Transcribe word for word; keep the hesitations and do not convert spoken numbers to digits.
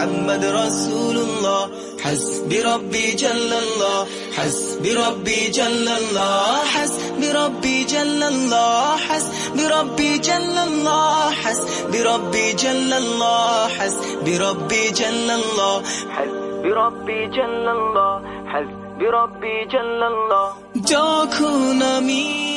محمد رسول الله. حسبي ربي جل الله، حسبي ربي جل الله، حسبي ربي جل الله، حسبي ربي جل الله، حسبي ربي جل الله، حسبي ربي جل الله، حسبي ربي جل الله، حسبي ربي جل الله. যখন আমি